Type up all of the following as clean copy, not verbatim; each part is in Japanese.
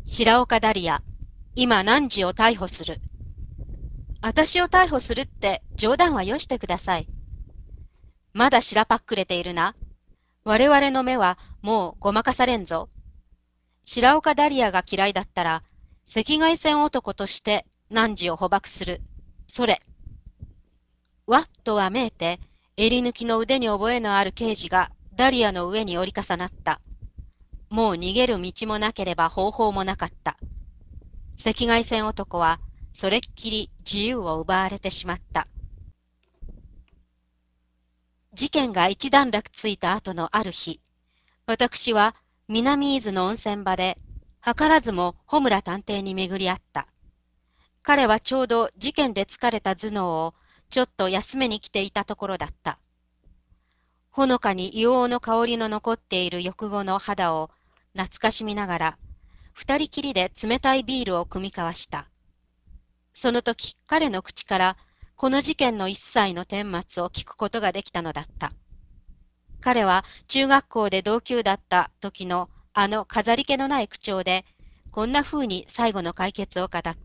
白岡ダリア、今汝を逮捕する。私を逮捕するって冗談はよしてください。まだしらぱっくれているな。我々の目はもうごまかされんぞ。白岡ダリアが嫌いだったら、赤外線男として汝を捕獲する。それ。わっとわめいて、襟抜きの腕に覚えのある刑事がダリアの上に折り重なった。もう逃げる道もなければ方法もなかった。赤外線男はそれっきり自由を奪われてしまった。事件が一段落ついた後のある日、私は南伊豆の温泉場で図らずも穂村探偵に巡り合った。彼はちょうど事件で疲れた頭脳をちょっと休めに来ていたところだった。ほのかに硫黄の香りの残っている翌後の肌を懐かしみながら、二人きりで冷たいビールを酌み交わした。その時、彼の口から、この事件の一切の顛末を聞くことができたのだった。彼は中学校で同級だった時のあの飾り気のない口調で、こんな風に最後の解決を語った。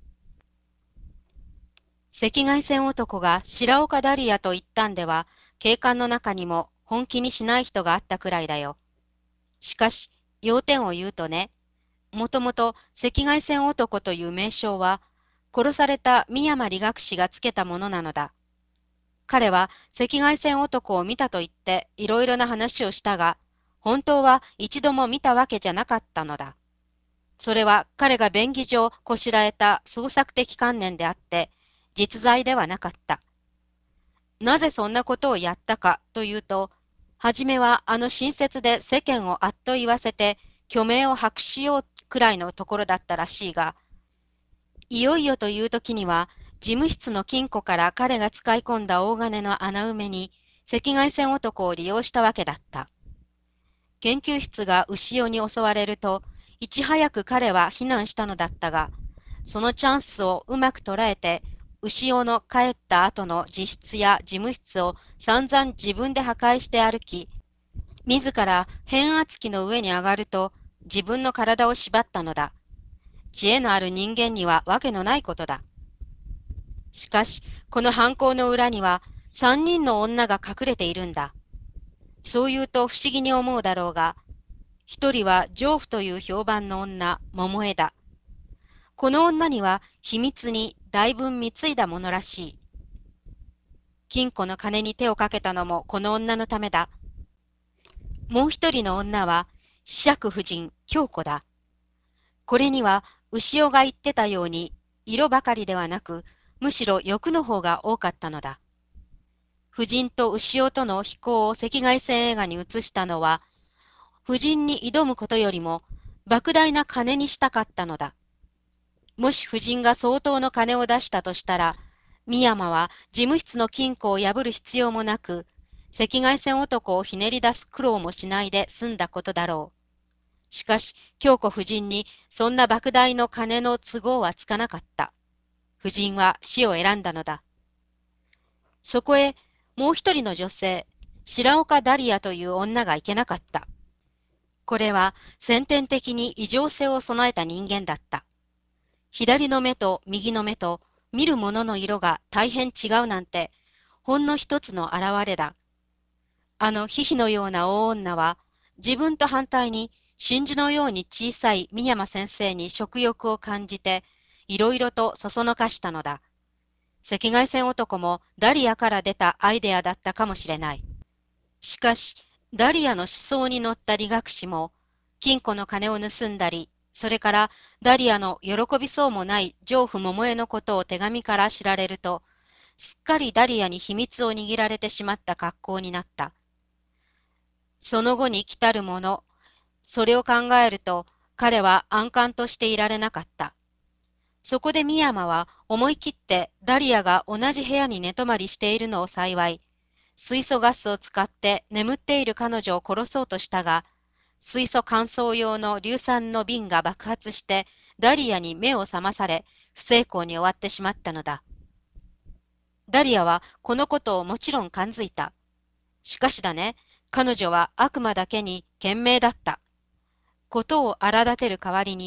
赤外線男が白岡ダリアと言ったんでは、警官の中にも本気にしない人があったくらいだよ。しかし、要点を言うとね、もともと赤外線男という名称は、殺された三山理学士がつけたものなのだ。彼は赤外線男を見たと言っていろいろな話をしたが、本当は一度も見たわけじゃなかったのだ。それは彼が便宜上こしらえた創作的観念であって、実在ではなかった。なぜそんなことをやったかというと、はじめはあの親切で世間をあっと言わせて、虚名を白しようくらいのところだったらしいが、いよいよという時には、事務室の金庫から彼が使い込んだ大金の穴埋めに、赤外線男を利用したわけだった。研究室が牛尾に襲われると、いち早く彼は避難したのだったが、そのチャンスをうまく捉えて、牛尾の帰った後の自室や事務室を散々自分で破壊して歩き、自ら変圧器の上に上がると、自分の体を縛ったのだ。知恵のある人間にはわけのないことだ。しかし、この犯行の裏には三人の女が隠れているんだ。そう言うと不思議に思うだろうが、一人は丈夫という評判の女、桃江だ。この女には秘密にだいぶ貢いだものらしい。金庫の金に手をかけたのもこの女のためだ。もう一人の女は、子爵夫人、京子だ。これには、牛尾が言ってたように、色ばかりではなく、むしろ欲の方が多かったのだ。夫人と牛尾との飛行を赤外線映画に映したのは、夫人に挑むことよりも、莫大な金にしたかったのだ。もし夫人が相当の金を出したとしたら、深山は事務室の金庫を破る必要もなく、赤外線男をひねり出す苦労もしないで済んだことだろう。しかし、京子夫人にそんな莫大の金の都合はつかなかった。夫人は死を選んだのだ。そこへ、もう一人の女性、白岡ダリアという女がいけなかった。これは先天的に異常性を備えた人間だった。左の目と右の目と見るものの色が大変違うなんて、ほんの一つの現れだ。あのヒヒのような大女は、自分と反対に真珠のように小さい深山先生に食欲を感じて、いろいろとそそのかしたのだ。赤外線男もダリアから出たアイデアだったかもしれない。しかし、ダリアの思想に乗った理学士も、金庫の金を盗んだり、それからダリアの喜びそうもない丈夫桃江のことを手紙から知られると、すっかりダリアに秘密を握られてしまった格好になった。その後に来たるもの、それを考えると彼は安閑としていられなかった。そこで深山は思い切ってダリアが同じ部屋に寝泊まりしているのを幸い、水素ガスを使って眠っている彼女を殺そうとしたが、水素乾燥用の硫酸の瓶が爆発してダリアに目を覚まされ、不成功に終わってしまったのだ。ダリアはこのことをもちろん感づいた。しかしだね、彼女は悪魔だけに賢明だった。ことを荒立てる代わりに、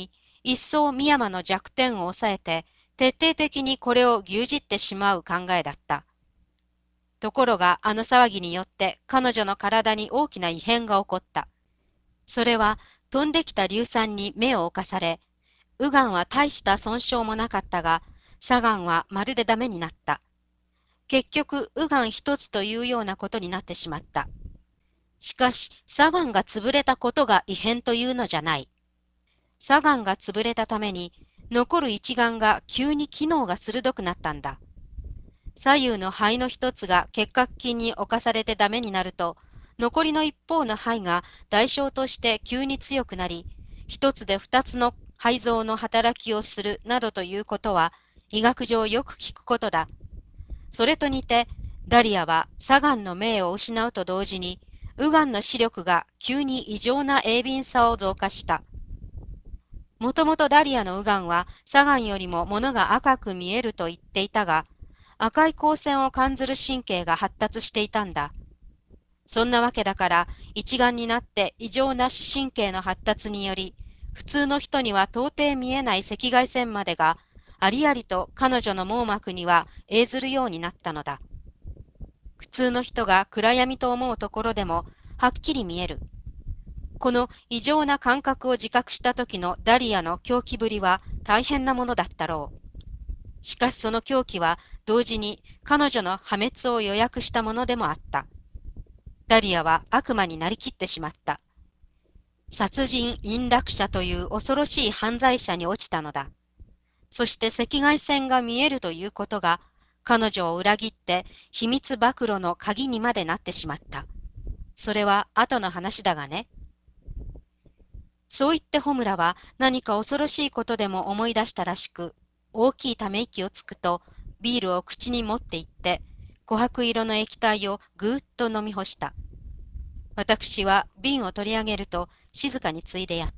一層深山の弱点を抑えて、徹底的にこれを牛耳ってしまう考えだった。ところがあの騒ぎによって彼女の体に大きな異変が起こった。それは飛んできた硫酸に目を侵され、ウガンは大した損傷もなかったが、サガンはまるでダメになった。結局、ウガン一つというようなことになってしまった。しかし、サガンが潰れたことが異変というのじゃない。サガンが潰れたために、残る一眼が急に機能が鋭くなったんだ。左右の肺の一つが結核菌に侵されてダメになると、残りの一方の肺が代償として急に強くなり、一つで二つの肺臓の働きをするなどということは、医学上よく聞くことだ。それと似て、ダリアはサガンの命を失うと同時に、ウガンの視力が急に異常な鋭敏さを増加した。もともとダリアのウガンはサガンよりも物が赤く見えると言っていたが、赤い光線を感じる神経が発達していたんだ。そんなわけだから、一眼になって異常な視神経の発達により、普通の人には到底見えない赤外線までが、ありありと彼女の網膜には映ずるようになったのだ。普通の人が暗闇と思うところでも、はっきり見える。この異常な感覚を自覚した時のダリアの狂気ぶりは大変なものだったろう。しかしその狂気は同時に彼女の破滅を予約したものでもあった。ダリアは悪魔になりきってしまった。殺人隠落者という恐ろしい犯罪者に落ちたのだ。そして赤外線が見えるということが彼女を裏切って秘密暴露の鍵にまでなってしまった。それは後の話だがね。そう言ってホムラは何か恐ろしいことでも思い出したらしく、大きいため息をつくとビールを口に持っていって、琥珀色の液体をぐーっと飲み干した。私は瓶を取り上げると静かについでやった。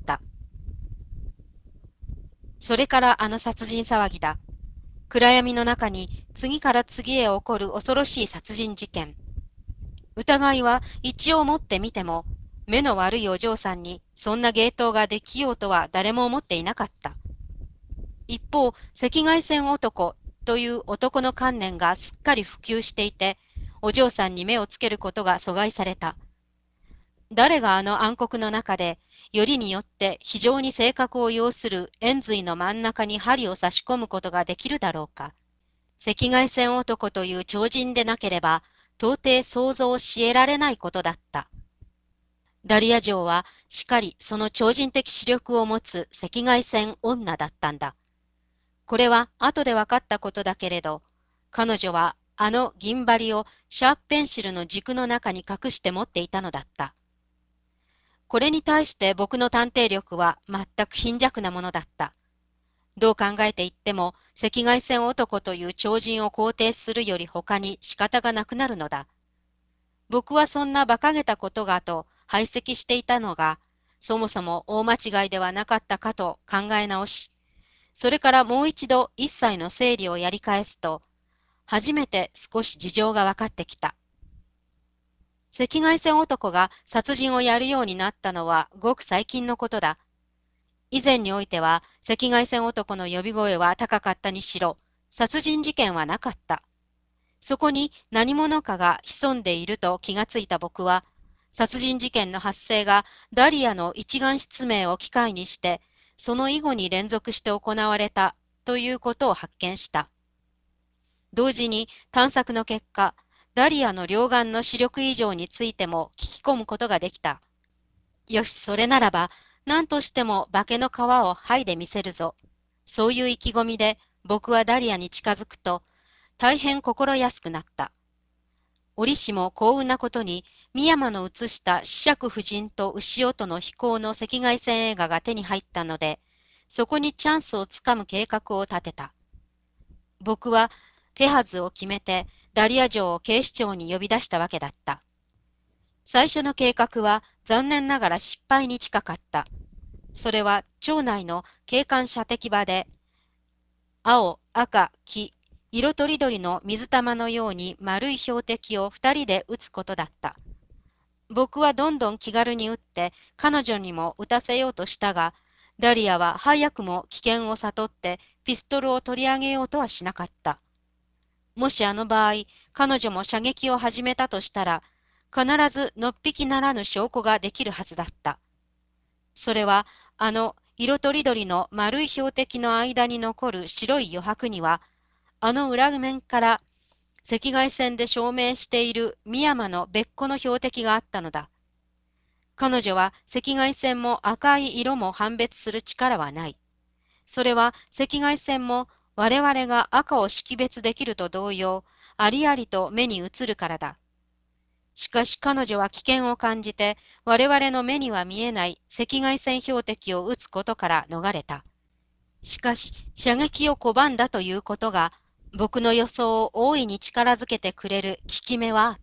それからあの殺人騒ぎだ。暗闇の中に次から次へ起こる恐ろしい殺人事件。疑いは一応持ってみても、目の悪いお嬢さんにそんな芸当ができようとは誰も思っていなかった。一方、赤外線男という男の観念がすっかり普及していて、お嬢さんに目をつけることが阻害された。誰があの暗黒の中で、よりによって非常に性格を要する円髄の真ん中に針を差し込むことができるだろうか。赤外線男という超人でなければ、到底想像し得られないことだった。ダリア城はしっかりその超人的視力を持つ赤外線女だったんだ。これは後で分かったことだけれど、彼女はあの銀針をシャープペンシルの軸の中に隠して持っていたのだった。これに対して僕の探偵力は全く貧弱なものだった。どう考えていっても赤外線男という超人を肯定するより他に仕方がなくなるのだ。僕はそんな馬鹿げたことがと排斥していたのが、そもそも大間違いではなかったかと考え直し、それからもう一度一切の整理をやり返すと、初めて少し事情が分かってきた。赤外線男が殺人をやるようになったのはごく最近のことだ。以前においては赤外線男の呼び声は高かったにしろ、殺人事件はなかった。そこに何者かが潜んでいると気がついた僕は、殺人事件の発生がダリアの一眼失明を機会にして、その以後に連続して行われたということを発見した。同時に探索の結果、ダリアの両眼の視力異常についても聞き込むことができた。よし、それならば、何としても化けの皮を剥いでみせるぞ。そういう意気込みで僕はダリアに近づくと、大変心安くなった。折しも幸運なことに、深山の映した子爵夫人と牛音の飛行の赤外線映画が手に入ったので、そこにチャンスをつかむ計画を立てた。僕は手はずを決めてダリア城を警視庁に呼び出したわけだった。最初の計画は残念ながら失敗に近かった。それは町内の警官射的場で、青、赤、黄、色とりどりの水玉のように丸い標的を2人で撃つことだった。僕はどんどん気軽に撃って彼女にも撃たせようとしたが、 ダリアは早くも危険を悟ってピストルを取り上げようとはしなかった。もしあの場合、彼女も射撃を始めたとしたら、必ずのっぴきならぬ証拠ができるはずだった。それは、あの色とりどりの丸い標的の間に残る白い余白には、あの裏面から赤外線で証明している深山の別個の標的があったのだ。彼女は赤外線も赤い色も判別する力はない。それは赤外線も我々が赤を識別できると同様、ありありと目に映るからだ。しかし彼女は危険を感じて、我々の目には見えない赤外線標的を撃つことから逃れた。しかし、射撃を拒んだということが、僕の予想を大いに力づけてくれる効き目はあった。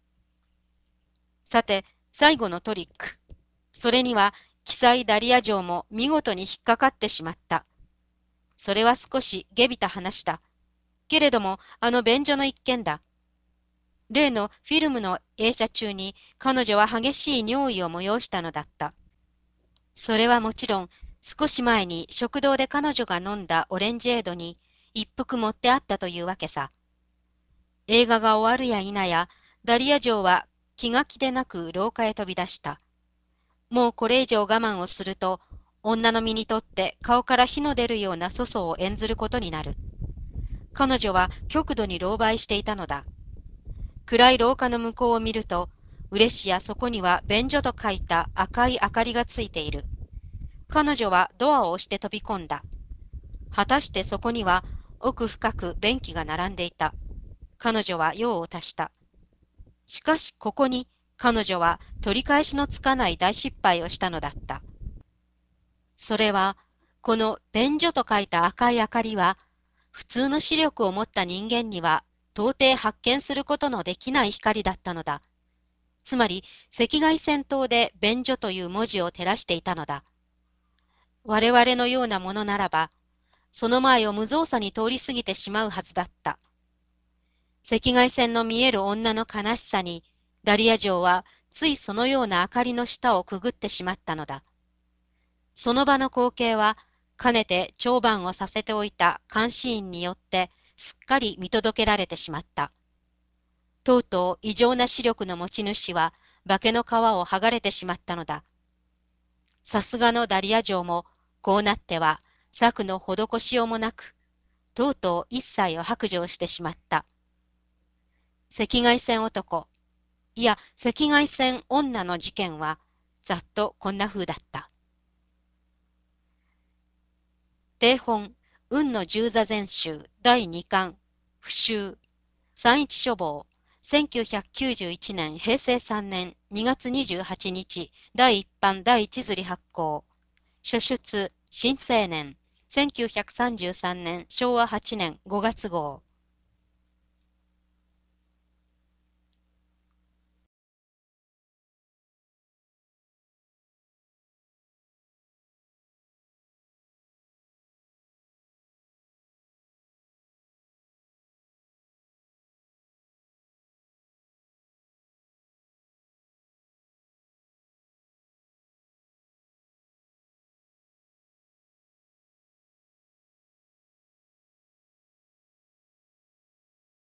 さて、最後のトリック。それには、奇才ダリア城も見事に引っかかってしまった。それは少し下びた話だ。けれども、あの便所の一件だ。例のフィルムの映写中に彼女は激しい尿意を催したのだった。それはもちろん、少し前に食堂で彼女が飲んだオレンジエードに一服持ってあったというわけさ。映画が終わるや否や、ダリア城は気が気でなく廊下へ飛び出した。もうこれ以上我慢をすると、女の身にとって顔から火の出るような粗相を演ずることになる。彼女は極度に狼狽していたのだ。暗い廊下の向こうを見ると、嬉しやそこには便所と書いた赤い明かりがついている。彼女はドアを押して飛び込んだ。果たしてそこには奥深く便器が並んでいた。彼女は用を足した。しかしここに彼女は取り返しのつかない大失敗をしたのだった。それは、この便所と書いた赤い明かりは、普通の視力を持った人間には到底発見することのできない光だったのだ。つまり、赤外線灯で便所という文字を照らしていたのだ。我々のようなものならば、その前を無造作に通り過ぎてしまうはずだった。赤外線の見える女の悲しさに、ダリア城はついそのような明かりの下をくぐってしまったのだ。その場の光景は、かねて長番をさせておいた監視員によってすっかり見届けられてしまった。とうとう異常な視力の持ち主は化けの皮を剥がれてしまったのだ。さすがのダリア城もこうなっては策の施しようもなく、とうとう一切を白状してしまった。赤外線男、いや赤外線女の事件はざっとこんな風だった。定本、雲の十座全集第2巻、附集、三一書房、1991年平成3年2月28日、第1版第1刷り発行。書出、新青年、1933年昭和8年5月号。